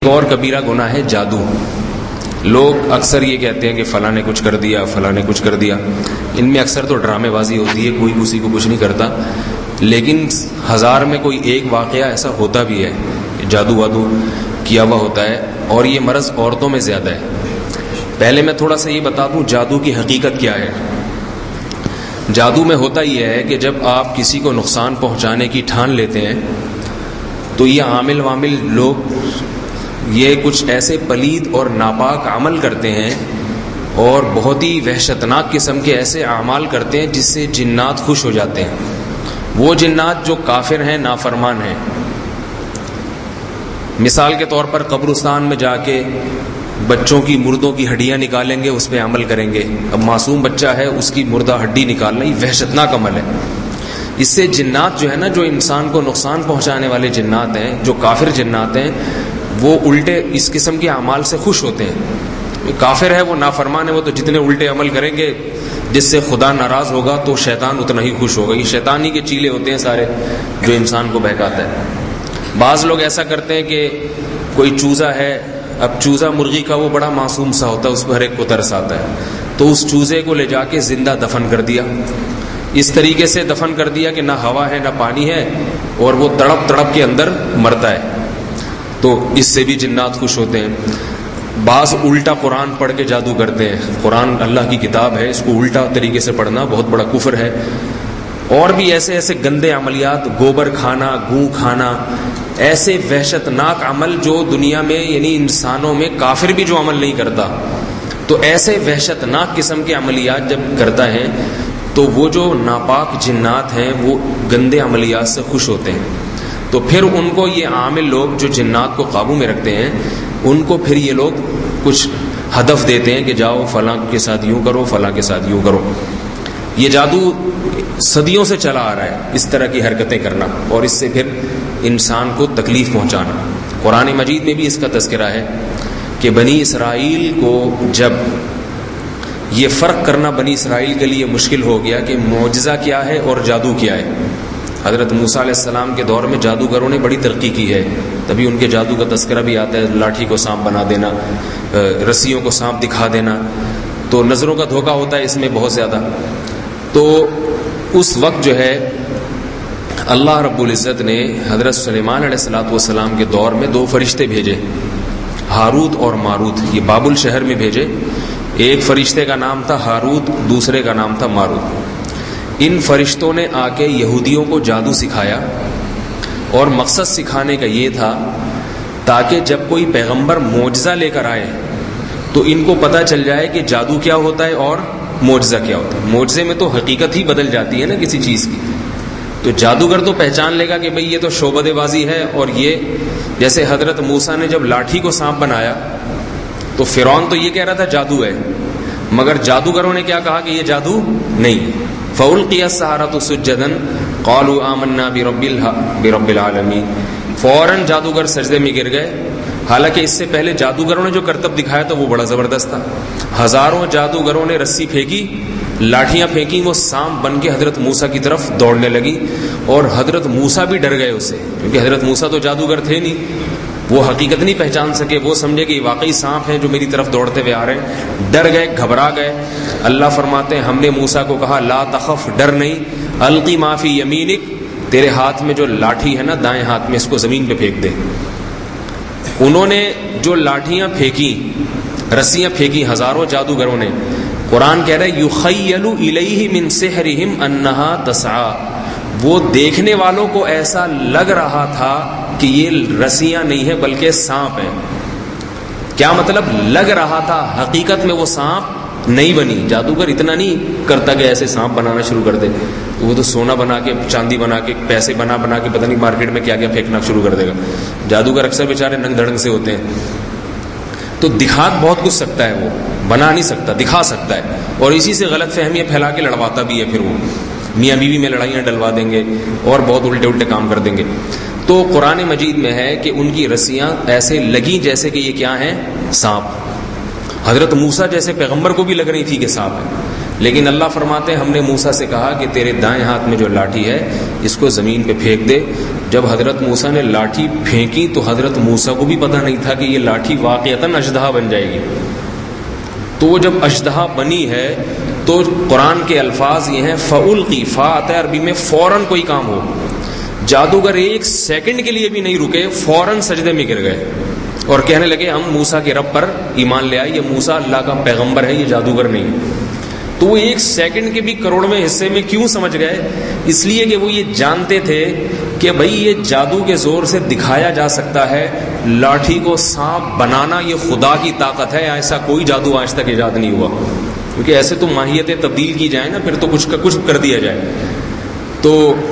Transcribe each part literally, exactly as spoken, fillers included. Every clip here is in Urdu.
اور کبیرہ گناہ ہے جادو. لوگ اکثر یہ کہتے ہیں کہ فلاں نے کچھ کر دیا, فلاں نے کچھ کر دیا. ان میں اکثر تو ڈرامے بازی ہوتی ہے, کوئی کسی کو کچھ نہیں کرتا, لیکن ہزار میں کوئی ایک واقعہ ایسا ہوتا بھی ہے, جادو وادو کیا ہوا ہوتا ہے, اور یہ مرض عورتوں میں زیادہ ہے. پہلے میں تھوڑا سا یہ بتا دوں جادو کی حقیقت کیا ہے. جادو میں ہوتا یہ ہے کہ جب آپ کسی کو نقصان پہنچانے کی ٹھان لیتے ہیں تو یہ عامل وامل لوگ یہ کچھ ایسے پلید اور ناپاک عمل کرتے ہیں اور بہت ہی وحشتناک قسم کے ایسے اعمال کرتے ہیں جس سے جنات خوش ہو جاتے ہیں. وہ جنات جو کافر ہیں, نافرمان ہیں. مثال کے طور پر قبرستان میں جا کے بچوں کی مردوں کی ہڈیاں نکالیں گے, اس پہ عمل کریں گے. اب معصوم بچہ ہے, اس کی مردہ ہڈی نکالنا یہ وحشتناک عمل ہے. اس سے جنات جو ہے نا, جو انسان کو نقصان پہنچانے والے جنات ہیں, جو کافر جنات ہیں, وہ الٹے اس قسم کے اعمال سے خوش ہوتے ہیں. کافر ہے, وہ نافرمان ہے, وہ تو جتنے الٹے عمل کریں گے جس سے خدا ناراض ہوگا تو شیطان اتنا ہی خوش ہوگا. یہ شیطانی کے چیلے ہوتے ہیں سارے جو انسان کو بہکاتا ہے. بعض لوگ ایسا کرتے ہیں کہ کوئی چوزا ہے, اب چوزا مرغی کا وہ بڑا معصوم سا ہوتا ہے, اس پر ہر ایک کو ترس آتا ہے, تو اس چوزے کو لے جا کے زندہ دفن کر دیا. اس طریقے سے دفن کر دیا کہ نہ ہوا ہے نہ پانی ہے, اور وہ تڑپ تڑپ کے اندر مرتا ہے, تو اس سے بھی جنات خوش ہوتے ہیں. بعض الٹا قرآن پڑھ کے جادو کرتے ہیں. قرآن اللہ کی کتاب ہے, اس کو الٹا طریقے سے پڑھنا بہت بڑا کفر ہے. اور بھی ایسے ایسے گندے عملیات, گوبر کھانا, گوں کھانا, ایسے وحشتناک عمل جو دنیا میں یعنی انسانوں میں کافر بھی جو عمل نہیں کرتا, تو ایسے وحشتناک قسم کے عملیات جب کرتا ہے تو وہ جو ناپاک جنات ہیں وہ گندے عملیات سے خوش ہوتے ہیں. تو پھر ان کو یہ عامل لوگ جو جنات کو قابو میں رکھتے ہیں, ان کو پھر یہ لوگ کچھ ہدف دیتے ہیں کہ جاؤ فلاں کے ساتھ یوں کرو, فلاں کے ساتھ یوں کرو. یہ جادو صدیوں سے چلا آ رہا ہے, اس طرح کی حرکتیں کرنا, اور اس سے پھر انسان کو تکلیف پہنچانا. قرآن مجید میں بھی اس کا تذکرہ ہے کہ بنی اسرائیل کو جب یہ فرق کرنا بنی اسرائیل کے لیے مشکل ہو گیا کہ معجزہ کیا ہے اور جادو کیا ہے. حضرت موسیٰ علیہ السلام کے دور میں جادوگروں نے بڑی ترقی کی ہے, تبھی ان کے جادو کا تذکرہ بھی آتا ہے. لاٹھی کو سانپ بنا دینا, رسیوں کو سانپ دکھا دینا, تو نظروں کا دھوکہ ہوتا ہے اس میں بہت زیادہ. تو اس وقت جو ہے اللہ رب العزت نے حضرت سلیمان علیہ الصلوۃ والسلام کے دور میں دو فرشتے بھیجے, ہاروت اور ماروت. یہ بابل شہر میں بھیجے. ایک فرشتے کا نام تھا ہاروت, دوسرے کا نام تھا ماروت. ان فرشتوں نے آ کے یہودیوں کو جادو سکھایا, اور مقصد سکھانے کا یہ تھا تاکہ جب کوئی پیغمبر معجزہ لے کر آئے تو ان کو پتہ چل جائے کہ جادو کیا ہوتا ہے اور معجزہ کیا ہوتا ہے. معجزے میں تو حقیقت ہی بدل جاتی ہے نا کسی چیز کی, تو جادوگر تو پہچان لے گا کہ بھئی یہ تو شعبدے بازی ہے. اور یہ جیسے حضرت موسیٰ نے جب لاٹھی کو سانپ بنایا تو فرعون تو یہ کہہ رہا تھا جادو ہے, مگر جادوگروں نے کیا کہا کہ یہ جادو نہیں. فَأُلْقِيَ السَّحَرَةُ سُجَّدًا قَالُوا آمَنَّا بِرَبِّ الْعَالَمِينَ. فوراً جادوگر سجدے میں گر گئے. حالانکہ اس سے پہلے جادوگروں نے جو کرتب دکھایا تھا وہ بڑا زبردست تھا. ہزاروں جادوگروں نے رسی پھینکی, لاٹھیاں پھینکی, وہ سانپ بن کے حضرت موسیٰ کی طرف دوڑنے لگی, اور حضرت موسیٰ بھی ڈر گئے اس سے, کیونکہ حضرت موسیٰ تو جادوگر تھے نہیں, وہ حقیقت نہیں پہچان سکے. وہ سمجھے کہ یہ واقعی سانپ ہیں جو میری طرف دوڑتے ہوئے آ رہے ہیں. ڈر گئے, گھبرا گئے. اللہ فرماتے ہیں ہم نے موسیٰ کو کہا لا تخف, ڈر نہیں, القی ما فی یمینک, تیرے ہاتھ میں جو لاٹھی ہے نا دائیں ہاتھ میں, اس کو زمین پہ پھینک دے. انہوں نے جو لاٹھیاں پھینکی, رسیاں پھینکی, ہزاروں جادوگروں نے. قرآن کہہ رہا ہے یخیل الیہ من سحرہم انہا تسعی, وہ دیکھنے والوں کو ایسا لگ رہا تھا کہ یہ رسیاں نہیں ہیں بلکہ سانپ ہیں. کیا مطلب لگ رہا تھا, حقیقت میں وہ سانپ نہیں بنی. جادوگر اتنا نہیں کرتا کہ ایسے سانپ بنانا شروع کر دے, وہ تو سونا بنا کے, چاندی بنا کے, پیسے بنا بنا کے پتہ نہیں مارکیٹ میں کیا کیا پھینکنا شروع کر دے گا. جادوگر اکثر بیچارے ننگ دھڑنگ سے ہوتے ہیں, تو دکھا بہت کچھ سکتا ہے, وہ بنا نہیں سکتا, دکھا سکتا ہے, اور اسی سے غلط فہمیاں پھیلا کے لڑواتا بھی ہے. پھر وہ میاں بیوی میں لڑائیاں ڈلوا دیں گے اور بہت الٹے الٹے کام کر دیں گے. تو قرآن مجید میں ہے کہ ان کی رسیاں ایسے لگیں جیسے کہ یہ کیا ہیں, سانپ. حضرت موسیٰ جیسے پیغمبر کو بھی لگ رہی تھی کہ سانپ ہے, لیکن اللہ فرماتے ہیں ہم نے موسیٰ سے کہا کہ تیرے دائیں ہاتھ میں جو لاٹھی ہے اس کو زمین پہ پھینک دے. جب حضرت موسیٰ نے لاٹھی پھینکی تو حضرت موسیٰ کو بھی پتہ نہیں تھا کہ یہ لاٹھی واقعتاً اژدہا بن جائے گی. تو وہ جب اژدہا بنی ہے تو قرآن کے الفاظ یہ ہیں فَأُلْقِي، فا آتا ہے عربی میں فوراً کوئی کام ہو. جادوگر ایک سیکنڈ کے لیے بھی نہیں رکے، فوراً سجدے میں گر گئے اور کہنے لگے ہم موسیٰ کے رب پر ایمان لے آئے، یہ موسیٰ اللہ کا پیغمبر ہے، یہ جادوگر نہیں. تو وہ ایک سیکنڈ کے بھی کروڑویں حصے میں کیوں سمجھ گئے؟ اس لیے کہ وہ یہ جانتے تھے کہ بھائی یہ جادو کے زور سے دکھایا جا سکتا ہے، لاٹھی کو سانپ بنانا یہ خدا کی طاقت ہے، ایسا کوئی جادو آج تک ایجاد نہیں ہوا. کیونکہ ایسے تو ماہیتیں تبدیل کی جائیں نا، پھر تو کچھ کا کچھ کر دیا جائے. تو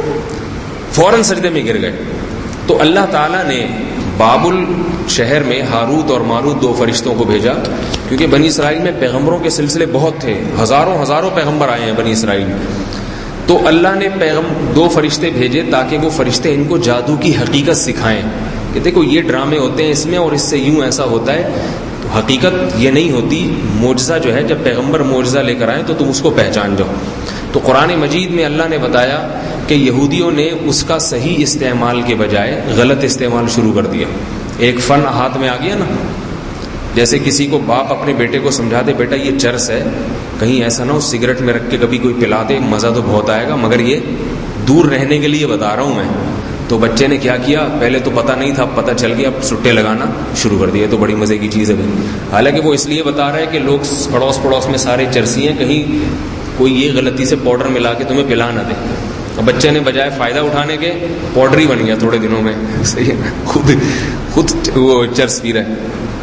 فوراً سجدے میں گر گئے. تو اللہ تعالیٰ نے بابل شہر میں ہاروت اور ماروت دو فرشتوں کو بھیجا، کیونکہ بنی اسرائیل میں پیغمبروں کے سلسلے بہت تھے، ہزاروں ہزاروں پیغمبر آئے ہیں بنی اسرائیل میں. تو اللہ نے پیغم دو فرشتے بھیجے تاکہ وہ فرشتے ان کو جادو کی حقیقت سکھائیں کہ دیکھو یہ ڈرامے ہوتے ہیں اس میں اور اس سے یوں ایسا ہوتا ہے. تو حقیقت یہ نہیں ہوتی، معجزہ جو ہے جب پیغمبر معجزہ لے کر آئیں تو تم اس کو پہچان جاؤ. تو قرآن مجید میں اللہ نے بتایا کہ یہودیوں نے اس کا صحیح استعمال کے بجائے غلط استعمال شروع کر دیا. ایک فن ہاتھ میں آ گیا نا، جیسے کسی کو باپ اپنے بیٹے کو سمجھا دے بیٹا یہ چرس ہے، کہیں ایسا نہ ہو سگریٹ میں رکھ کے کبھی کوئی پلا دے، مزہ تو بہت آئے گا مگر یہ دور رہنے کے لیے بتا رہا ہوں میں. تو بچے نے کیا کیا، پہلے تو پتہ نہیں تھا، اب پتہ چل گیا، اب سٹے لگانا شروع کر دیا. تو بڑی مزے کی چیز ہے. حالانکہ وہ اس لیے بتا رہا ہے کہ لوگ پڑوس پڑوس میں سارے چرسی ہیں، کہیں کوئی یہ غلطی سے پاؤڈر ملا کے تمہیں پلا نہ دے. بچے نے بجائے فائدہ اٹھانے کے پاؤڈر ہی بن گیا تھوڑے دنوں میں، صحیح ہے، خود خود وہ چرس پی رہے.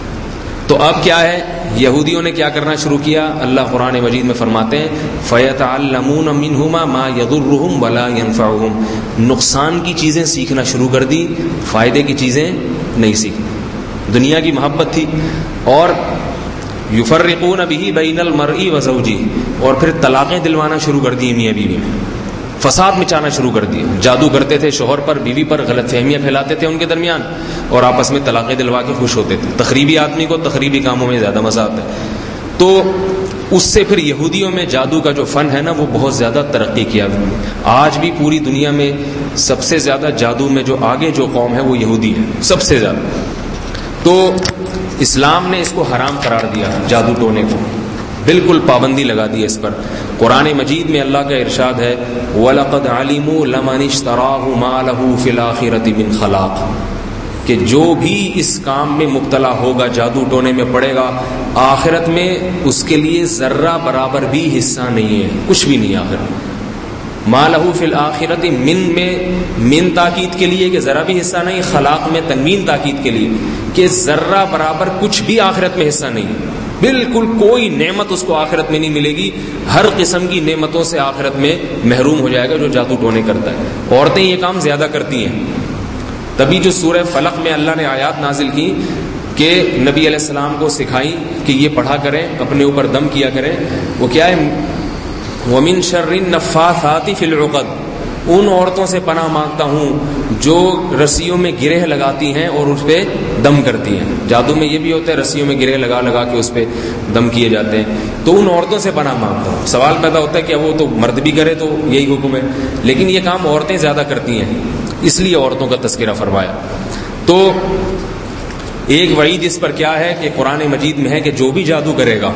تو اب کیا ہے، یہودیوں نے کیا کرنا شروع کیا؟ اللہ قرآن مجید میں فرماتے ہیں فَيَتَعَلَّمُونَ مِنْهُمَا مَا يَضُرُّهُمْ وَلَا يَنْفَعُهُمْ. نقصان کی چیزیں سیکھنا شروع کر دی، فائدے کی چیزیں نہیں سیکھی. دنیا کی محبت تھی. اور يُفَرِّقُونَ بِهِ بَيْنَ الْمَرْءِ وَزَوْجِهِ، اور پھر طلاقیں دلوانا شروع کر دی میاں بیوی میں، فساد مچانا شروع کر دیا. جادو کرتے تھے شوہر پر بیوی پر، غلط فہمیاں پھیلاتے تھے ان کے درمیان اور آپس میں طلاقیں دلوا کے خوش ہوتے تھے. تخریبی آدمی کو تخریبی کاموں میں زیادہ مزہ آتا ہے. تو اس سے پھر یہودیوں میں جادو کا جو فن ہے نا وہ بہت زیادہ ترقی کیا. آج بھی پوری دنیا میں سب سے زیادہ جادو میں جو آگے جو قوم ہے وہ یہودی ہے، سب سے زیادہ. تو اسلام نے اس کو حرام قرار دیا، جادو ٹونے کو بالکل پابندی لگا دی اس پر. قرآن مجید میں اللہ کا ارشاد ہے وَلَقَدْ عَلِمُوا لَمَنِ اشْتَرَاهُ مَا لَهُ فِي الْآخِرَةِ مِنْ خَلَاقٍ، کہ جو بھی اس کام میں مبتلا ہوگا، جادو ٹونے میں پڑے گا، آخرت میں اس کے لیے ذرہ برابر بھی حصہ نہیں ہے، کچھ بھی نہیں. آخرت مَا لَهُ فِي الْآخِرَةِ من میں من تاکید کے لیے کہ ذرا بھی حصہ نہیں، خلاق میں تنوین تاکید کے لیے کہ ذرہ برابر کچھ بھی آخرت میں حصہ نہیں. بالکل کوئی نعمت اس کو آخرت میں نہیں ملے گی، ہر قسم کی نعمتوں سے آخرت میں محروم ہو جائے گا جو جادو ٹونے کرتا ہے. عورتیں یہ کام زیادہ کرتی ہیں. تبھی جو سورہ فلق میں اللہ نے آیات نازل کی کہ نبی علیہ السلام کو سکھائی کہ یہ پڑھا کریں، اپنے اوپر دم کیا کریں. وہ کیا ہے، وَمِن شَرِّ النَّفَّاثَاتِ فِي الْعُقَدِ، ان عورتوں سے پناہ مانگتا ہوں جو رسیوں میں گرہ لگاتی ہیں اور اس پہ دم کرتی ہیں. جادو میں یہ بھی ہوتا ہے رسیوں میں گرہ لگا لگا کے اس پہ دم کیے جاتے ہیں. تو ان عورتوں سے پناہ مانگتا ہوں. سوال پیدا ہوتا ہے کہ وہ تو مرد بھی کرے تو یہی حکم ہے، لیکن یہ کام عورتیں زیادہ کرتی ہیں اس لیے عورتوں کا تذکرہ فرمایا. تو ایک وعید اس پر کیا ہے کہ قرآن مجید میں ہے کہ جو بھی جادو کرے گا،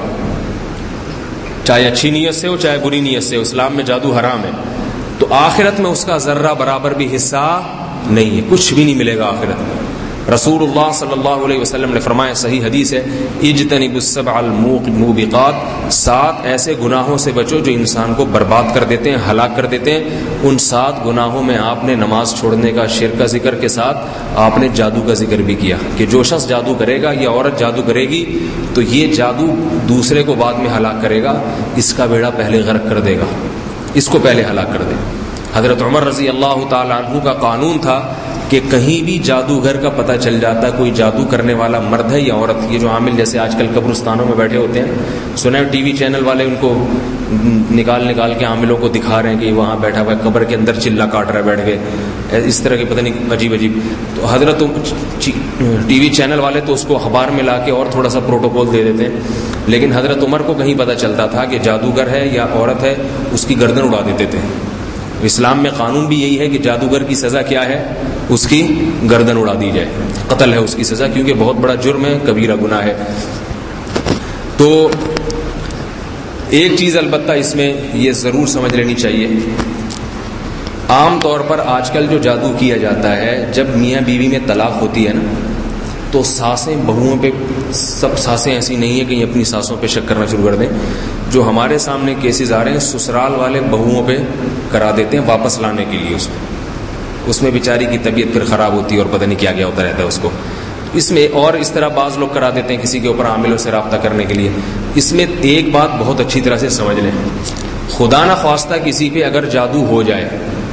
چاہے اچھی نیت سے ہو چاہے بری نیت سے، اسلام میں جادو حرام ہے، تو آخرت میں اس کا ذرہ برابر بھی حصہ نہیں ہے، کچھ بھی نہیں ملے گا آخرت میں. رسول اللہ صلی اللہ علیہ وسلم نے فرمایا، صحیح حدیث ہے، اجتنبوا السبع الموبقات، سات ایسے گناہوں سے بچو جو انسان کو برباد کر دیتے ہیں، ہلاک کر دیتے ہیں. ان سات گناہوں میں آپ نے نماز چھوڑنے کا، شرک کا ذکر کے ساتھ آپ نے جادو کا ذکر بھی کیا کہ جو شخص جادو کرے گا یا عورت جادو کرے گی تو یہ جادو دوسرے کو بعد میں ہلاک کرے گا، اس کا بیڑا پہلے غرق کر دے گا، اس کو پہلے ہلاک کر دے. حضرت عمر رضی اللہ تعالی عنہ کا قانون تھا کہ کہیں بھی جادوگر کا پتہ چل جاتا کوئی جادو کرنے والا مرد ہے یا عورت، یہ جو عامل جیسے آج کل قبرستانوں میں بیٹھے ہوتے ہیں، سنا ٹی وی چینل والے ان کو نکال نکال کے عاملوں کو دکھا رہے ہیں کہ وہاں بیٹھا ہوا ہے قبر کے اندر چلا کاٹ رہا ہے بیٹھ کے، اس طرح کے پتہ نہیں عجیب عجیب. تو حضرت ٹی وی چینل والے تو اس کو اخبار میں لا کے اور تھوڑا سا پروٹوکول دے دیتے ہیں، لیکن حضرت عمر کو کہیں پتہ چلتا تھا کہ جادوگر ہے یا عورت ہے اس کی گردن اڑا دیتے تھے. اسلام میں قانون بھی یہی ہے کہ جادوگر کی سزا کیا ہے؟ اس کی گردن اڑا دی جائے، قتل ہے اس کی سزا، کیونکہ بہت بڑا جرم ہے، کبیرہ گناہ ہے. تو ایک چیز البتہ اس میں یہ ضرور سمجھ لینی چاہیے، عام طور پر آج کل جو جادو کیا جاتا ہے، جب میاں بیوی میں طلاق ہوتی ہے نا تو ساسیں بہوؤں پہ، سب ساسیں ایسی نہیں ہیں کہ یہ اپنی ساسوں پہ شک کرنا شروع کر دیں. جو ہمارے سامنے کیسز آ رہے ہیں سسرال والے بہوؤں پہ کرا دیتے ہیں واپس لانے کے لیے، اس میں اس میں بیچاری کی طبیعت پھر خراب ہوتی ہے اور پتہ نہیں کیا کیا ہوتا رہتا ہے اس کو. اس میں اور اس طرح بعض لوگ کرا دیتے ہیں کسی کے اوپر عاملوں سے رابطہ کرنے کے لیے. اس میں ایک بات بہت اچھی طرح سے سمجھ لیں، خدا نہ خواستہ کسی پہ اگر جادو ہو جائے،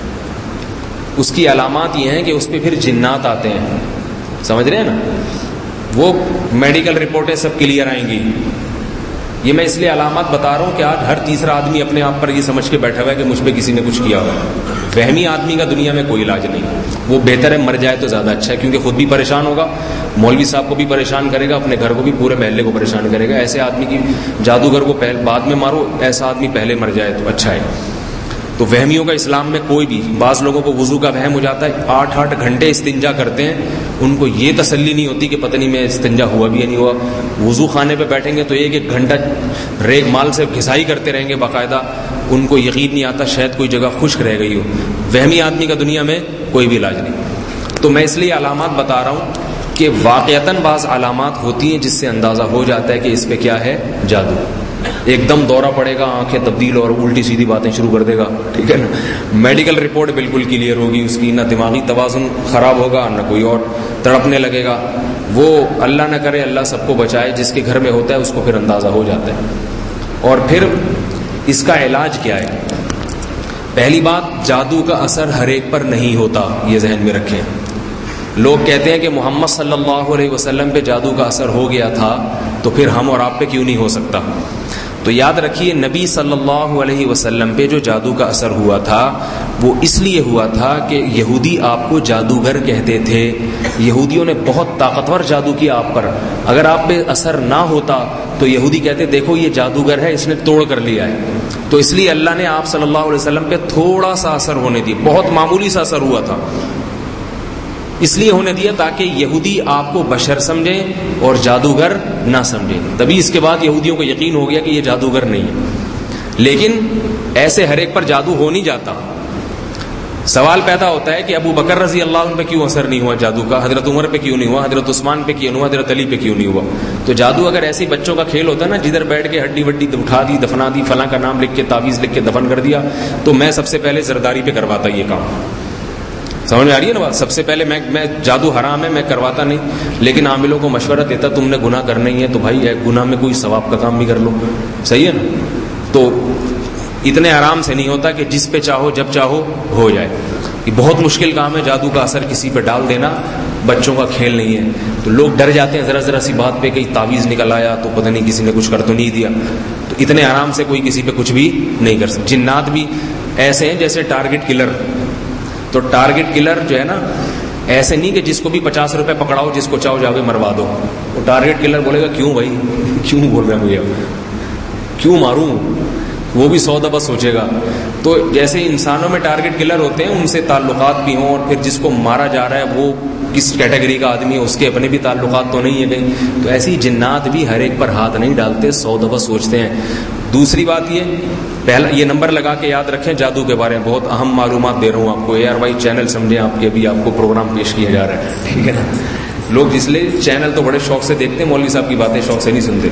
اس کی علامات یہ ہیں کہ اس پہ پھر جنات آتے ہیں. سمجھ رہے ہیں نا؟ وہ میڈیکل رپورٹیں سب کلیئر آئیں گی. یہ میں اس لیے علامات بتا رہا ہوں کہ آج ہر تیسرا آدمی اپنے آپ پر یہ سمجھ کے بیٹھا ہوا ہے کہ مجھ پہ کسی نے کچھ کیا ہوا ہے. وہمی آدمی کا دنیا میں کوئی علاج نہیں، وہ بہتر ہے مر جائے تو زیادہ اچھا ہے، کیونکہ خود بھی پریشان ہوگا، مولوی صاحب کو بھی پریشان کرے گا، اپنے گھر کو بھی، پورے محلے کو پریشان کرے گا. ایسے آدمی کی جادوگر کو پہلے بعد میں مارو، ایسا آدمی پہلے مر جائے تو اچھا ہے. تو وہمیوں کا اسلام میں کوئی بھی، بعض لوگوں کو وضو کا وہم ہو جاتا ہے، آٹھ آٹھ گھنٹے استنجا کرتے ہیں، ان کو یہ تسلی نہیں ہوتی کہ پتہ نہیں میں استنجا ہوا بھی یا نہیں ہوا. وضو خانے پہ بیٹھیں گے تو ایک ایک گھنٹہ ریگ مال سے گھسائی کرتے رہیں گے باقاعدہ، ان کو یقین نہیں آتا شاید کوئی جگہ خشک رہ گئی ہو. وہمی آدمی کا دنیا میں کوئی بھی علاج نہیں. تو میں اس لیے علامات بتا رہا ہوں کہ واقعتاً بعض علامات ہوتی ہیں جس سے اندازہ ہو جاتا ہے کہ اس پہ کیا ہے؟ جادو. ایک دم دورہ پڑے گا، آنکھیں تبدیل اور الٹی سیدھی باتیں شروع کر دے گا، ٹھیک ہے نا. میڈیکل رپورٹ بالکل کلیئر ہوگی اس کی، نہ دماغی توازن خراب ہوگا نہ کوئی اور، تڑپنے لگے گا. وہ اللہ نہ کرے، اللہ سب کو بچائے، جس کے گھر میں ہوتا ہے اس کو پھر اندازہ ہو جاتا ہے. اور پھر اس کا علاج کیا ہے؟ پہلی بات، جادو کا اثر ہر ایک پر نہیں ہوتا، یہ ذہن میں رکھیں. لوگ کہتے ہیں کہ محمد صلی اللہ علیہ وسلم پہ جادو کا اثر ہو گیا تھا تو پھر ہم اور آپ پہ کیوں نہیں ہو سکتا؟ تو یاد رکھیے، نبی صلی اللہ علیہ وسلم پہ جو جادو کا اثر ہوا تھا وہ اس لیے ہوا تھا کہ یہودی آپ کو جادوگر کہتے تھے. یہودیوں نے بہت طاقتور جادو کیا آپ پر. اگر آپ پہ اثر نہ ہوتا تو یہودی کہتے دیکھو یہ جادوگر ہے، اس نے توڑ کر لیا ہے. تو اس لیے اللہ نے آپ صلی اللہ علیہ وسلم پہ تھوڑا سا اثر ہونے دی، بہت معمولی سا اثر ہوا تھا، اس لیے ہونے دیا تاکہ یہودی آپ کو بشر سمجھیں اور جادوگر نہ سمجھیں. تبھی اس کے بعد یہودیوں کو یقین ہو گیا کہ یہ جادوگر نہیں ہے. لیکن ایسے ہر ایک پر جادو ہو نہیں جاتا. سوال پیدا ہوتا ہے کہ ابو بکر رضی اللہ عنہ پہ کیوں اثر نہیں ہوا جادو کا، حضرت عمر پہ کیوں نہیں ہوا، حضرت عثمان پہ کیوں نہیں ہوا، حضرت علی پہ کیوں نہیں ہوا؟ تو جادو اگر ایسی بچوں کا کھیل ہوتا ہے نا، جدھر بیٹھ کے ہڈی وڈی اٹھا دی، دفنا دی، فلاں کا نام لکھ کے تعویذ لکھ کے دفن کر دیا، تو میں سب سے پہلے زرداری پہ کرواتا یہ کام. سمجھ میں آ رہی ہے نا بات؟ سب سے پہلے میں میں جادو حرام ہے، میں کرواتا نہیں، لیکن عاملوں کو مشورہ دیتا تم نے گناہ کرنا ہی ہے تو بھائی ایک گناہ میں کوئی ثواب کا کام بھی کر لو. صحیح ہے نا؟ تو اتنے آرام سے نہیں ہوتا کہ جس پہ چاہو جب چاہو ہو جائے. یہ بہت مشکل کام ہے جادو کا اثر کسی پہ ڈال دینا، بچوں کا کھیل نہیں ہے. تو لوگ ڈر جاتے ہیں ذرا ذرا سی بات پہ، کہیں تعویذ نکل آیا تو پتہ نہیں کسی نے کچھ کر تو نہیں دیا. تو اتنے آرام سے کوئی کسی پہ کچھ بھی نہیں کر سکتا. جنات بھی ایسے ہیں جیسے ٹارگٹ کلر. تو ٹارگٹ کلر جو ہے نا، ایسے نہیں کہ جس کو بھی پچاس روپے پکڑاؤ جس کو چاہو جا کے مروا دو. وہ ٹارگٹ کلر بولے گا کیوں بھائی، کیوں بول رہے ہیں مجھے، کیوں ماروں، وہ بھی سو دفعہ سوچے گا. تو جیسے انسانوں میں ٹارگٹ کلر ہوتے ہیں، ان سے تعلقات بھی ہوں، اور پھر جس کو مارا جا رہا ہے وہ کس کیٹیگری کا آدمی ہے، اس کے اپنے بھی تعلقات تو نہیں ہے کہیں. تو ایسی جنات بھی ہر ایک پر ہاتھ نہیں ڈالتے، سو دفعہ سوچتے ہیں. دوسری بات یہ، پہلا یہ نمبر لگا کے یاد رکھیں جادو کے بارے میں بہت اہم معلومات دے رہا ہوں آپ کو. یار بھائی چینل سمجھیں آپ کے، بھی آپ کو پروگرام پیش کیا جا رہا ہے، ٹھیک ہے نا. لوگ اس لیے چینل تو بڑے شوق سے دیکھتے ہیں، مولوی صاحب کی باتیں شوق سے نہیں سنتے.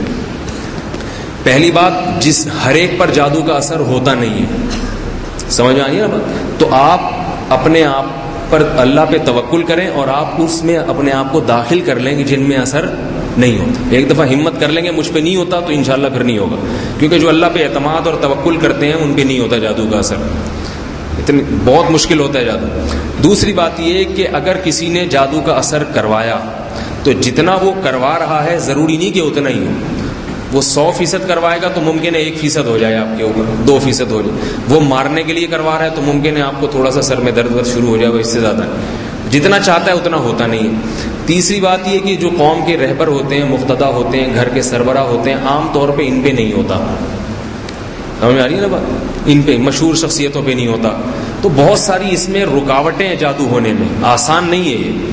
پہلی بات، جس ہر ایک پر جادو کا اثر ہوتا نہیں ہے. سمجھ میں آئی ہے نا بات؟ تو آپ اپنے آپ پر اللہ پہ توکل کریں اور آپ اس میں اپنے آپ کو داخل کر لیں کہ جن میں اثر نہیں ہوتا. ایک دفعہ ہمت کر لیں گے مجھ پہ نہیں ہوتا تو انشاءاللہ پھر نہیں ہوگا، کیونکہ جو اللہ پہ اعتماد اور توکل کرتے ہیں ان پہ نہیں ہوتا جادو کا اثر. اتنی بہت مشکل ہوتا ہے جادو. دوسری بات یہ کہ اگر کسی نے جادو کا اثر کروایا تو جتنا وہ کروا رہا ہے ضروری نہیں کہ اتنا ہی ہو. وہ سو فیصد کروائے گا تو ممکن ہے ایک فیصد ہو جائے آپ کے اوپر، دو فیصد ہو جائے. وہ مارنے کے لیے کروا رہا ہے تو ممکن ہے آپ کو تھوڑا سا سر میں درد ورد شروع ہو جائے گا، اس سے زیادہ جتنا چاہتا ہے اتنا ہوتا نہیں ہے. تیسری بات یہ کہ جو قوم کے رہبر ہوتے ہیں، مقتدی ہوتے ہیں، گھر کے سربراہ ہوتے ہیں، عام طور پہ ان پہ نہیں ہوتا. سمجھ میں آ رہی ہے نا بات؟ ان پہ مشہور شخصیتوں پہ نہیں ہوتا. تو بہت ساری اس میں رکاوٹیں ہیں جادو ہونے میں، آسان نہیں ہے یہ.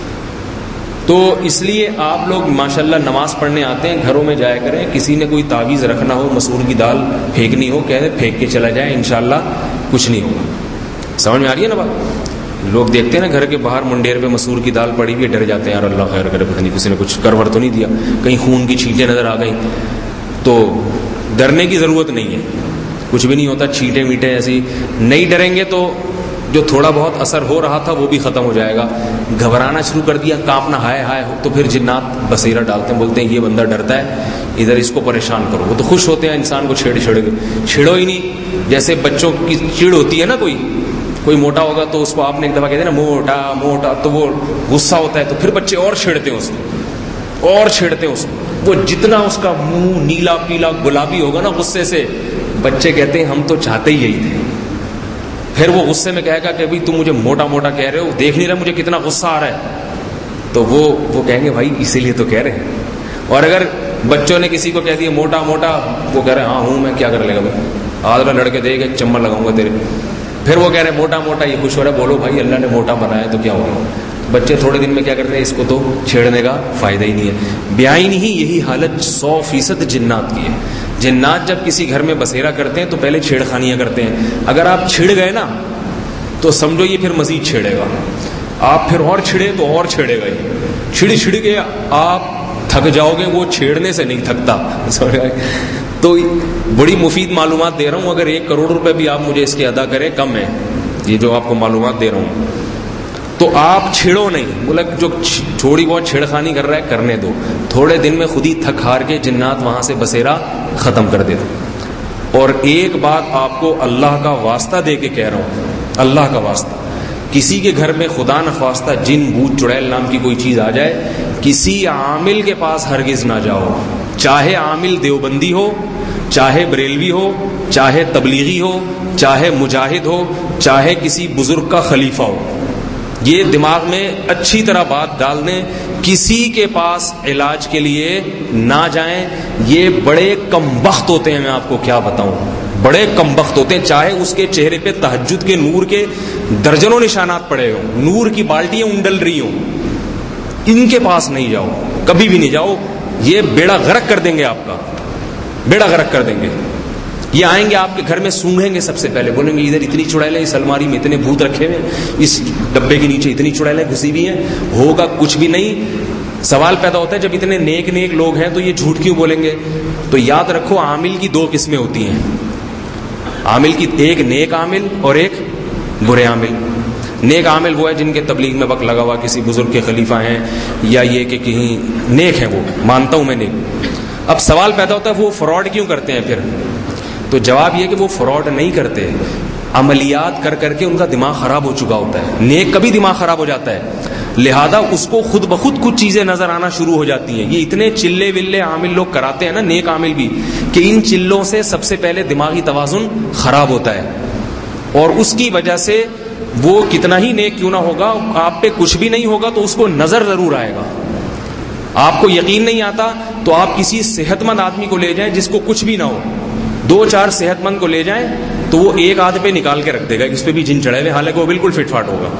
تو اس لیے آپ لوگ ماشاءاللہ نماز پڑھنے آتے ہیں، گھروں میں جایا کریں. کسی نے کوئی تعویذ رکھنا ہو، مسور کی دال پھینکنی ہو، کہتے پھینک کے چلا جائے، انشاءاللہ کچھ نہیں ہوگا. سمجھ میں آ رہی ہے نا بات؟ لوگ دیکھتے ہیں نا گھر کے باہر منڈیر پہ مسور کی دال پڑی ہوئی، ڈر جاتے ہیں یار اللہ خیر کرے، پتہ نہیں کسی نے کچھ کرور تو نہیں دیا، کہیں خون کی چھینٹیں نظر آ گئی. تو ڈرنے کی ضرورت نہیں ہے، کچھ بھی نہیں ہوتا. چھینٹیں میٹیں ایسی نہیں ڈریں گے تو جو تھوڑا بہت اثر ہو رہا تھا وہ بھی ختم ہو جائے گا. گھبرانا شروع کر دیا، کانپنا ہائے ہائے ہو، تو پھر جنات بصیرہ ڈالتے ہیں، بولتے ہیں یہ بندہ ڈرتا ہے، ادھر اس کو پریشان کرو. وہ تو خوش ہوتے ہیں انسان کو چھیڑ چھیڑ کے. چھیڑو ہی نہیں. جیسے بچوں کی چڑ ہوتی ہے نا، کوئی کوئی موٹا ہوگا تو اس کو آپ نے ایک دفعہ کہتے ہیں نا موٹا موٹا، تو وہ غصہ ہوتا ہے تو پھر بچے اور چھیڑتے ہیں اس کو، اور چھیڑتے ہیں اس کو. وہ جتنا اس کا منہ نیلا پیلا گلابی ہوگا نا غصے سے، بچے کہتے ہیں ہم تو چاہتے ہی یہی تھے. پھر وہ غصے میں کہے گا کہ بھائی تم مجھے موٹا موٹا کہہ رہے ہو، دیکھ نہیں رہا مجھے کتنا غصہ آ رہا ہے. تو وہ وہ کہیں گے بھائی اسی لیے تو کہہ رہے ہیں. اور اگر بچوں نے کسی کو کہہ دیا موٹا موٹا، وہ کہہ رہے ہیں ہاں ہوں میں، کیا کر لے گا بھائی، آدھا لڑکے دے گا ایک چمڑ لگاؤں گا تیرے. پھر وہ کہہ رہے ہیں موٹا موٹا، یہ خوش ہو رہا ہے، بولو بھائی اللہ نے موٹا بنایا تو کیا ہوگا. بچے تھوڑے دن میں کیا کرتے ہیں، اس کو تو چھیڑنے کا فائدہ ہی نہیں ہے. بیائی نہیں، یہی حالت سو فیصد جنات کی ہے. جنات جب کسی گھر میں بسیرا کرتے ہیں تو پہلے چھیڑ خانیاں کرتے ہیں. اگر آپ چھڑ گئے نا تو سمجھو یہ پھر مزید چھیڑے گا. آپ پھر اور چھڑے تو اور چھیڑے گا. یہ چھڑ چھڑ کے آپ تھک جاؤ گے، وہ چھیڑنے سے نہیں تھکتا. تو بڑی مفید معلومات دے رہا ہوں. اگر ایک کروڑ روپے بھی آپ مجھے اس کے ادا کریں کم ہے یہ جو آپ کو معلومات دے رہا ہوں. تو آپ چھڑو نہیں، ملک جو تھوڑی بہت چھیڑخانی کر رہا ہے کرنے دو. تھوڑے دن میں خود ہی تھک ہار کے جنات وہاں سے بسیرا ختم کر دیتے. اور ایک بات آپ کو اللہ کا واسطہ دے کے کہہ رہا ہوں، اللہ کا واسطہ، کسی کے گھر میں خدا نخواستہ جن بھوت چڑیل نام کی کوئی چیز آ جائے، کسی عامل کے پاس ہرگز نہ جاؤ. چاہے عامل دیوبندی ہو، چاہے بریلوی ہو، چاہے تبلیغی ہو، چاہے مجاہد ہو، چاہے کسی بزرگ کا خلیفہ ہو. یہ دماغ میں اچھی طرح بات ڈال دیں، کسی کے پاس علاج کے لیے نہ جائیں. یہ بڑے کم بخت ہوتے ہیں، میں آپ کو کیا بتاؤں، بڑے کم بخت ہوتے ہیں. چاہے اس کے چہرے پہ تہجد کے نور کے درجنوں نشانات پڑے ہوں، نور کی بالٹیاں انڈل رہی ہوں، ان کے پاس نہیں جاؤ، کبھی بھی نہیں جاؤ. یہ بیڑا غرق کر دیں گے، آپ کا بیڑا غرق کر دیں گے. یہ آئیں گے آپ کے گھر میں، سونگیں گے سب سے پہلے، بولیں گے ادھر اتنی چڑیلیں، اس الماری میں اتنے بھوت رکھے ہوئے، اس ڈبے کے نیچے اتنی چڑیلیں گھسی ہوئی ہیں. ہوگا کچھ بھی نہیں. سوال پیدا ہوتا ہے جب اتنے نیک نیک لوگ ہیں تو یہ جھوٹ کیوں بولیں گے. تو یاد رکھو عامل کی دو قسمیں ہوتی ہیں. عامل کی ایک نیک عامل اور ایک برے عامل. نیک عامل وہ ہے جن کے تبلیغ میں وقت لگا ہوا، کسی بزرگ کے خلیفہ ہیں، یا یہ کہ کہیں نیک ہیں، وہ مانتا ہوں میں نیک. اب سوال پیدا ہوتا ہے وہ فراڈ کیوں کرتے ہیں پھر. تو جواب یہ کہ وہ فراڈ نہیں کرتے، عملیات کر کر کے ان کا دماغ خراب ہو چکا ہوتا ہے. نیک کبھی دماغ خراب ہو جاتا ہے، لہذا اس کو خود بخود کچھ چیزیں نظر آنا شروع ہو جاتی ہیں. یہ اتنے چلے ولے عامل لوگ کراتے ہیں نا، نیک عامل بھی، کہ ان چلوں سے سب سے پہلے دماغی توازن خراب ہوتا ہے. اور اس کی وجہ سے وہ کتنا ہی نیک کیوں نہ ہوگا، آپ پہ کچھ بھی نہیں ہوگا تو اس کو نظر ضرور آئے گا. آپ کو یقین نہیں آتا تو آپ کسی صحت مند آدمی کو لے جائیں جس کو کچھ بھی نہ ہو، دو چار صحت مند کو لے جائیں تو وہ ایک آدھ پہ نکال کے رکھ دے گا اس پہ بھی جن چڑھے ہوئے، حالانکہ وہ بالکل فٹ فاٹ ہوگا.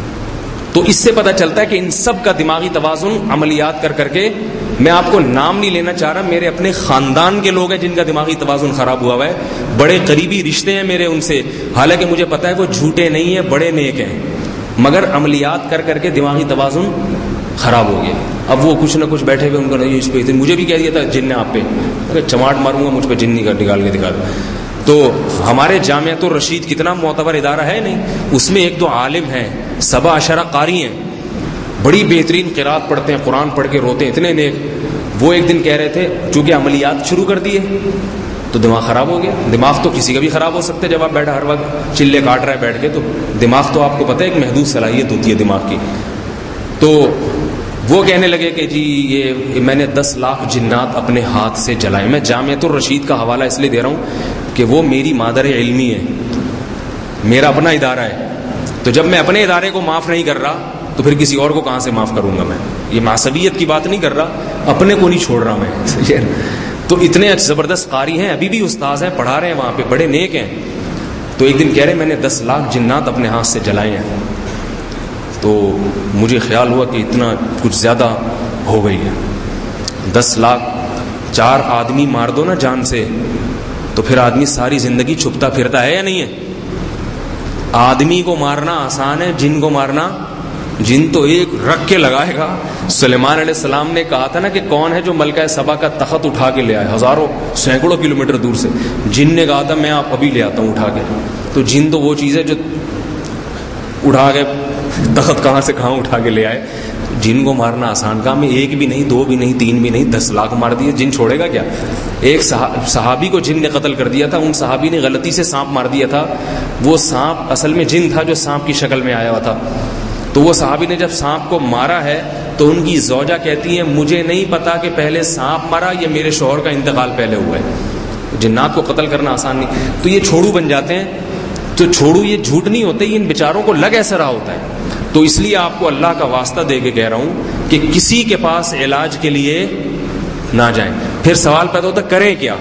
تو اس سے پتہ چلتا ہے کہ ان سب کا دماغی توازن عملیات کر کر کے، میں آپ کو نام نہیں لینا چاہ رہا، میرے اپنے خاندان کے لوگ ہیں جن کا دماغی توازن خراب ہوا ہوا ہے، بڑے قریبی رشتے ہیں میرے ان سے، حالانکہ مجھے پتا ہے وہ جھوٹے نہیں ہیں، بڑے نیک ہیں، مگر عملیات کر کر کے دماغی توازن خراب ہو گیا. اب وہ کچھ نہ کچھ بیٹھے ہوئے، ان کو نہیں اس پہ، مجھے بھی کہہ دیا تھا جن نے آپ پہ، اگر چماٹ ماروں گا مجھ پہ جن نکال کے دکھا دو. تو ہمارے جامعۃ الرشید کتنا معتبر ادارہ ہے نہیں، اس میں ایک دو عالم ہیں، سبع عشرہ قاری ہیں، بڑی بہترین قرات پڑھتے ہیں، قرآن پڑھ کے روتے ہیں، اتنے نیک. وہ ایک دن کہہ رہے تھے چونکہ عملیات شروع کر دیے تو دماغ خراب ہو گیا. دماغ تو کسی کا بھی خراب ہو سکتا ہے، جب آپ بیٹھا ہر وقت چلے کاٹ رہا ہے بیٹھ کے، تو دماغ تو آپ کو پتہ ہے ایک محدود صلاحیت ہوتی ہے دماغ کی. تو وہ کہنے لگے کہ جی یہ میں نے دس لاکھ جنات اپنے ہاتھ سے جلائے. میں جامعۃ الرشید کا حوالہ اس لیے دے رہا ہوں کہ وہ میری مادر علمی ہے, میرا اپنا ادارہ ہے. تو جب میں اپنے ادارے کو معاف نہیں کر رہا تو پھر کسی اور کو کہاں سے معاف کروں گا میں؟ یہ معصبیت کی بات نہیں کر رہا, اپنے کو نہیں چھوڑ رہا میں. تو اتنے زبردست قاری ہیں, ابھی بھی استاذ ہیں, پڑھا رہے ہیں وہاں پہ, بڑے نیک ہیں. تو ایک دن کہہ رہے میں نے دس لاکھ جنات اپنے ہاتھ سے جلائے ہیں. تو مجھے خیال ہوا کہ اتنا کچھ زیادہ ہو گئی ہے. دس لاکھ چار آدمی مار دو نا جان سے, تو پھر آدمی ساری زندگی چھپتا پھرتا ہے یا نہیں ہے؟ آدمی کو مارنا آسان ہے, جن کو مارنا, جن تو ایک رکھ کے لگائے گا. سلیمان علیہ السلام نے کہا تھا نا کہ کون ہے جو ملکہ سبا کا تخت اٹھا کے لے آئے, ہزاروں سینکڑوں کلومیٹر دور سے. جن نے کہا تھا میں آپ ابھی لے آتا ہوں اٹھا کے. تو جن تو وہ چیز ہے جو اٹھا کے تخت کہاں سے کہاں اٹھا کے لے آئے. جن کو مارنا آسان کام ہے, ایک بھی نہیں, دو بھی نہیں, تین بھی نہیں, دس لاکھ مار دیے. جن چھوڑے گا کیا؟ ایک صحابی کو جن نے قتل کر دیا تھا, ان صحابی نے غلطی سے سانپ مار دیا تھا. وہ سانپ اصل میں جن تھا جو سانپ کی شکل میں آیا ہوا تھا. تو وہ صحابی نے جب سانپ کو مارا ہے تو ان کی زوجہ کہتی ہے مجھے نہیں پتا کہ پہلے سانپ مارا یا میرے شوہر کا انتقال پہلے ہوا ہے. جنات کو قتل کرنا آسان نہیں. تو یہ چھوڑو بن جاتے ہیں. تو چھوڑو یہ جھوٹ نہیں ہوتے, ان بیچاروں کو لگ ایسا رہا ہوتا ہے. تو اس لیے آپ کو اللہ کا واسطہ دے کے کہہ رہا ہوں کہ کسی کے پاس علاج کے لیے نہ جائیں. پھر سوال پیدا ہوتا کریں کیا؟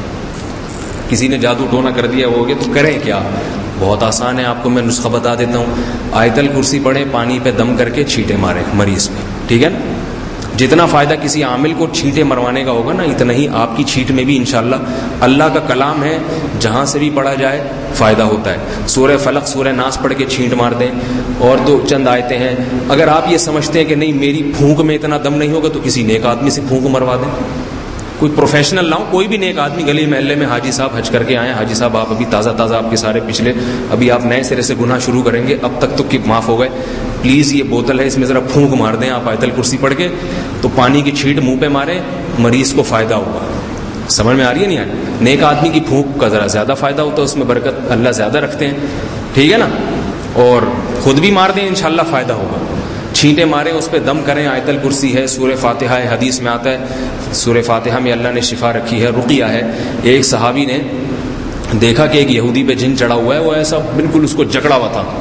کسی نے جادو ٹونا کر دیا ہو گیا تو کریں کیا؟ بہت آسان ہے, آپ کو میں نسخہ بتا دیتا ہوں. آیت الکرسی پڑھیں, پانی پہ دم کر کے چھینٹے ماریں مریض پہ, ٹھیک ہے نا. جتنا فائدہ کسی عامل کو چھینٹے مروانے کا ہوگا نا, اتنا ہی آپ کی چھینٹ میں بھی انشاءاللہ. اللہ کا کلام ہے, جہاں سے بھی پڑھا جائے فائدہ ہوتا ہے. سورہ فلق سورہ ناس پڑھ کے چھینٹ مار دیں, اور دو چند آیتیں ہیں. اگر آپ یہ سمجھتے ہیں کہ نہیں میری پھونک میں اتنا دم نہیں ہوگا تو کسی نیک آدمی سے پھونک مروا دیں. کوئی پروفیشنل نہ ہو, کوئی بھی نیک آدمی گلی محلے میں, حاجی صاحب حج کر کے آئے, حاجی صاحب آپ ابھی تازہ تازہ آپ کے سارے پچھلے, ابھی آپ نئے سرے سے گناہ شروع کریں گے, اب تک تو کہ معاف ہو گئے, پلیز یہ بوتل ہے اس میں ذرا پھونک مار دیں آپ آیت الکرسی پڑھ کے. تو پانی کی چھینٹ منہ پہ ماریں, مریض کو فائدہ ہوگا. سمجھ میں آ رہی ہے نہیں آ رہی؟ نیک آدمی کی پھونک کا ذرا زیادہ فائدہ ہوتا ہے, اس میں برکت اللہ زیادہ رکھتے ہیں, ٹھیک ہے نا. اور خود بھی مار دیں انشاءاللہ فائدہ ہوگا. چھینٹے ماریں, اس پہ دم کریں. آیت الکرسی ہے, سورہ فاتحہ ہے, حدیث میں آتا ہے سورہ فاتحہ میں اللہ نے شفا رکھی ہے, رقیہ ہے. ایک صحابی نے دیکھا کہ ایک یہودی پہ جن چڑھا ہوا ہے, وہ ایسا بالکل اس کو جکڑا ہوا تھا.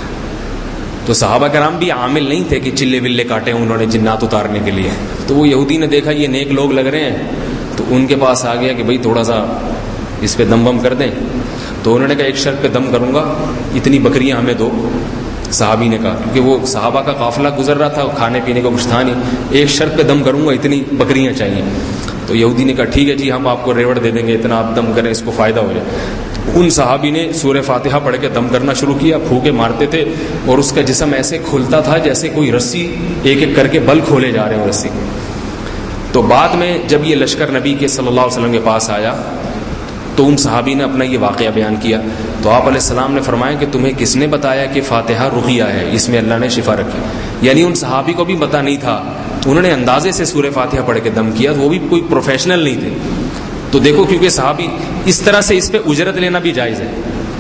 تو صحابہ کرام بھی عامل نہیں تھے کہ چلے ولے کاٹے انہوں نے جنات اتارنے کے لیے. تو وہ یہودی نے دیکھا یہ نیک لوگ لگ رہے ہیں, تو ان کے پاس آ گیا کہ بھئی تھوڑا سا اس پہ دم بم کر دیں. تو انہوں نے کہا ایک شرط پہ دم کروں گا, اتنی بکریاں ہمیں دو. صحابی نے کہا, کیونکہ وہ صحابہ کا قافلہ گزر رہا تھا, کھانے پینے کا کچھ تھا نہیں, ایک شرط پہ دم کروں گا, اتنی بکریاں چاہیے. تو یہودی نے کہا ٹھیک ہے جی, ہم آپ کو ریوڑ دے دیں گے, اتنا آپ دم کریں, اس کو فائدہ ہو جائے. ان صحابی نے سورہ فاتحہ پڑھ کے دم کرنا شروع کیا, پھونکے مارتے تھے, اور اس کا جسم ایسے کھلتا تھا جیسے کوئی رسی ایک ایک کر کے بل کھولے جا رہے ہیں رسی. تو بعد میں جب یہ لشکر نبی کے صلی اللہ علیہ وسلم کے پاس آیا تو ان صحابی نے اپنا یہ واقعہ بیان کیا. تو آپ علیہ السلام نے فرمایا کہ تمہیں کس نے بتایا کہ فاتحہ رقیہ ہے, اس میں اللہ نے شفا رکھی. یعنی ان صحابی کو بھی پتہ نہیں تھا, انہوں نے اندازے سے سورہ فاتحہ پڑھ کے دم کیا, وہ بھی کوئی پروفیشنل نہیں تھے. تو دیکھو, کیونکہ صحابی اس طرح سے اس پہ اجرت لینا بھی جائز ہے,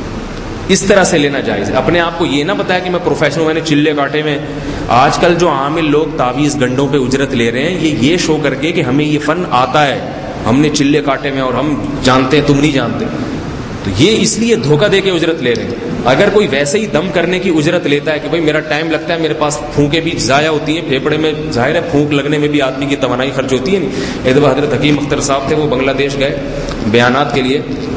اس طرح سے لینا جائز ہے. اپنے آپ کو یہ نہ بتایا کہ میں پروفیشنل, میں نے چلے کاٹے میں. آج کل جو عامل لوگ تعویذ گنڈوں پہ اجرت لے رہے ہیں, یہ یہ شو کر کے کہ ہمیں یہ فن آتا ہے, ہم نے چلے کاٹے میں اور ہم جانتے ہیں تم نہیں جانتے. تو یہ اس لیے دھوکہ دے کے اجرت لے رہے ہیں. اگر کوئی ویسے ہی دم کرنے کی اجرت لیتا ہے کہ بھائی میرا ٹائم لگتا ہے, میرے پاس پھونکیں بھی ضائع ہوتی ہیں, پھیپڑے میں ظاہر ہے پھونک لگنے میں بھی آدمی کی توانائی خرچ ہوتی ہے. نہیں, ایک دفعہ حضرت حکیم اختر صاحب تھے, وہ بنگلہ دیش گئے بیانات کے لیے.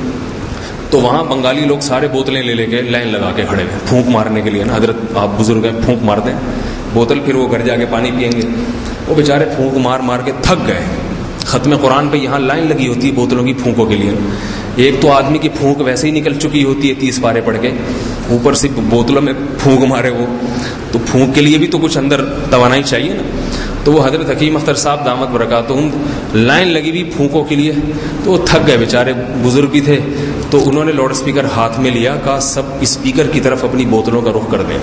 تو وہاں بنگالی لوگ سارے بوتلیں لے لے کے لائن لگا کے کھڑے ہیں پھونک مارنے کے لیے نا. حضرت آپ بزرگ ہیں, پھونک مار دیں بوتل, پھر وہ گھر جا کے پانی پئیں گے. وہ بیچارے پھونک مار مار کے تھک گئے. ختم قرآن پہ یہاں لائن لگی ہوتی ہے بوتلوں کی پھونکوں کے لیے. ایک تو آدمی کی پھونک ویسے ہی نکل چکی ہوتی ہے تیس پارے پڑھ کے, اوپر سے بوتلوں میں پھونک مارے وہ, تو پھونک کے لیے بھی تو کچھ اندر توانائی چاہیے نا. تو وہ حضرت حکیم اختر صاحب دامت برکاتہم لائن لگی ہوئی پھونکوں کے لیے, تو وہ تھک گئے بیچارے, بزرگ بھی تھے. تو انہوں نے لاؤڈ اسپیکر ہاتھ میں لیا, کہا سب اسپیکر کی طرف اپنی بوتلوں کا رخ کر دیں,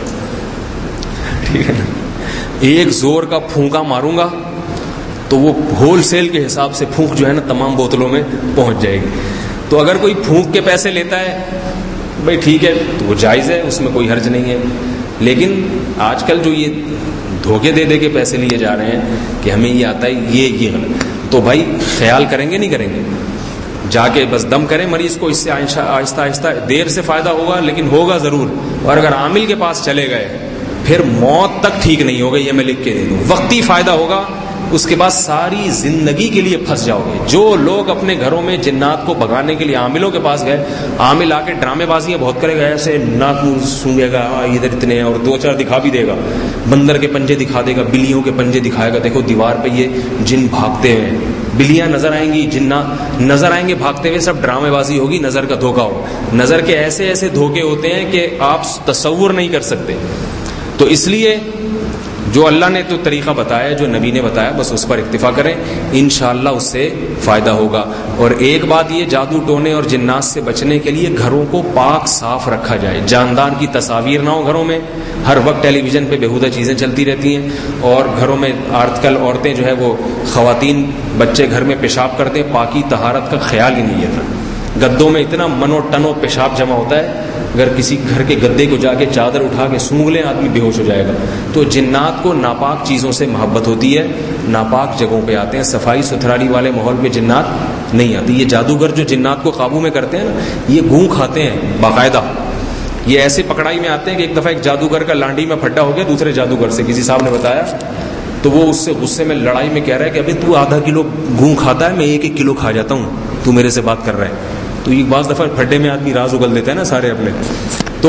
ٹھیک ہے نا. ایک زور کا پھونکا ماروں گا تو وہ ہول سیل کے حساب سے پھونک جو ہے نا تمام بوتلوں میں پہنچ جائے گی. تو اگر کوئی پھونک کے پیسے لیتا ہے بھائی ٹھیک ہے, تو وہ جائز ہے, اس میں کوئی حرج نہیں ہے. لیکن آج کل جو یہ دھوکے دے دے کے پیسے لیے جا رہے ہیں کہ ہمیں یہ آتا ہے, یہ یہ غلط. تو بھائی خیال کریں گے نہیں کریں گے, جا کے بس دم کریں مریض کو, اس سے آہستہ آہستہ دیر سے فائدہ ہوگا لیکن ہوگا ضرور. اور اگر عامل کے پاس چلے گئے پھر موت تک ٹھیک نہیں ہوگا, یہ میں لکھ کے دے دوں. وقتی فائدہ ہوگا, اس کے بعد ساری زندگی کے لیے پھنس جاؤ گے. جو لوگ اپنے گھروں میں جنات کو بھگانے کے لیے عاملوں کے پاس گئے, عامل آ کے ڈرامے بازیاں بہت کرے گا, ایسے ناک سونگے گا ادھر اتنے, اور دو چار دکھا بھی دے گا, بندر کے پنجے دکھا دے گا, بلیوں کے پنجے دکھائے گا, دیکھو دیوار پہ یہ جن بھاگتے ہوئے, بلیاں نظر آئیں گی, جنات نظر آئیں گے بھاگتے ہوئے, سب ڈرامے بازی ہوگی, نظر کا دھوکہ ہو. نظر کے ایسے ایسے دھوکے ہوتے ہیں کہ آپ تصور نہیں کر سکتے. تو اس لیے جو اللہ نے تو طریقہ بتایا, جو نبی نے بتایا, بس اس پر اکتفا کریں, انشاءاللہ اس سے فائدہ ہوگا. اور ایک بات یہ, جادو ٹونے اور جنات سے بچنے کے لیے گھروں کو پاک صاف رکھا جائے, جاندار کی تصاویر نہ ہو گھروں میں. ہر وقت ٹیلی ویژن پہ بیہودہ چیزیں چلتی رہتی ہیں, اور گھروں میں آج کل عورتیں جو ہے وہ خواتین بچے گھر میں پیشاب کرتے ہیں, پاکی طہارت کا خیال ہی نہیں ہے. گدوں میں اتنا منو ٹنو پیشاب جمع ہوتا ہے, اگر کسی گھر کے گدے کو جا کے چادر اٹھا کے سونگ لیں آدمی بے ہوش ہو جائے گا. تو جنات کو ناپاک چیزوں سے محبت ہوتی ہے, ناپاک جگہوں پہ آتے ہیں. صفائی ستھرائی والے ماحول میں جنات نہیں آتی. یہ جادوگر جو جنات کو قابو میں کرتے ہیں نا, یہ گھون کھاتے ہیں باقاعدہ. یہ ایسے پکڑائی میں آتے ہیں کہ ایک دفعہ ایک جادوگر کا لانڈی میں پھٹا ہو گیا دوسرے جادوگر سے, کسی صاحب نے بتایا, تو وہ اس سے غصے میں لڑائی میں کہہ رہا ہے کہ ابھی تو آدھا کلو گھون کھاتا ہے, میں ایک ایک کلو کھا جاتا ہوں, تو میرے سے بات کر رہا ہے. تو یہ بعض دفعہ پھڈے میں آدمی راز اگل دیتا ہے نا سارے اپنے. تو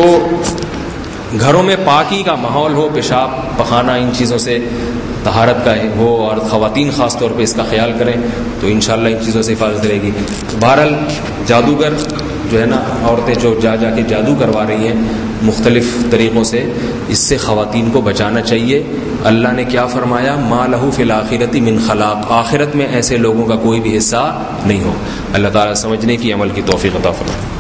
گھروں میں پاکی کا ماحول ہو, پیشاب پخانہ ان چیزوں سے طہارت کا ہو, اور خواتین خاص طور پہ اس کا خیال کریں تو انشاءاللہ ان چیزوں سے حفاظت رہے گی. بہرحال جادوگر جو ہے نا, عورتیں جو جا جا کے جادو کروا رہی ہیں مختلف طریقوں سے, اس سے خواتین کو بچانا چاہیے. اللہ نے کیا فرمایا, ما لہ فی الآخرۃ من خلاق, آخرت میں ایسے لوگوں کا کوئی بھی حصہ نہیں ہو. اللہ تعالیٰ سمجھنے کی, عمل کی توفیق عطا فرمائے.